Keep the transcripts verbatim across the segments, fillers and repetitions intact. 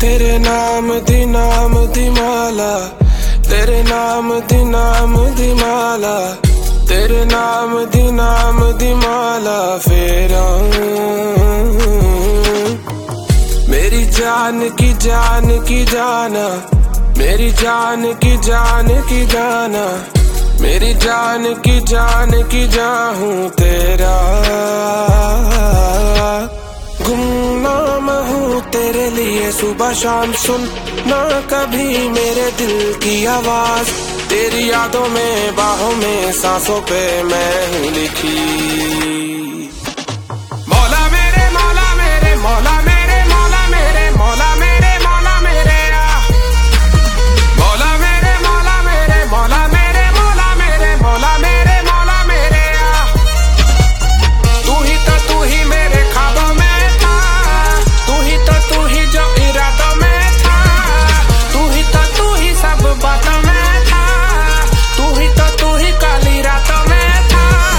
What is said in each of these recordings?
तेरे नाम दी नाम दी माला, तेरे नाम दी नाम दी माला, तेरे नाम दी नाम दी माला फेरा। मेरी जान की जान की जाना, मेरी जान की जान की जाना, मेरी जान की जान की जान हूँ तेरा। गुमनाम हूँ तेरे लिए सुबह शाम, सुन ना कभी मेरे दिल की आवाज। तेरी यादों में बाहों में सांसों पे मैं हूँ लिखी। मौला मेरे मौला मेरे मौला मेरे मौला मेरे मौला मेरे मौला मेरे मौला मेरे मौला मेरे मौला मेरे मौला मेरे मौला मेरे मौला मेरे। तू ही तो तू ही मेरे ख्वाबों में था, तू ही तो तू ही जो इरादों में था, तू ही तो तू ही सब बातों में था, तू ही तो तू ही काली रातों में था।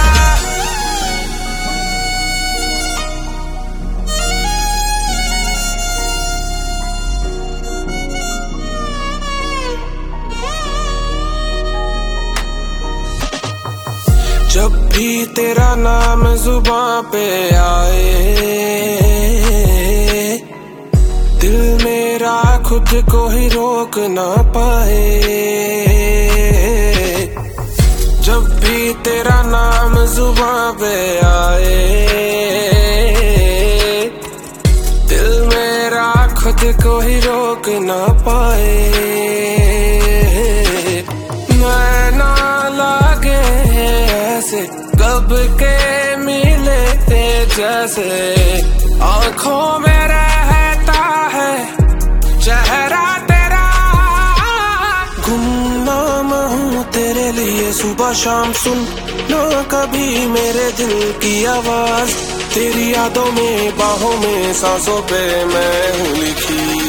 जब भी तेरा नाम जुबां पे आए, दिल मेरा खुद को ही रोक ना पाए। जब भी तेरा नाम जुबां पे आए, दिल मेरा खुद को ही रोक ना पाए। मैं ना लागे ऐसे कब के मिले थे जैसे, आंखों में रहता है चेहरा तेरा। गुमनाम हूँ तेरे लिए सुबह शाम, सुन ना कभी मेरे दिल की आवाज। तेरी यादों में बाहों में सांसों पे मैं हूँ लिखी।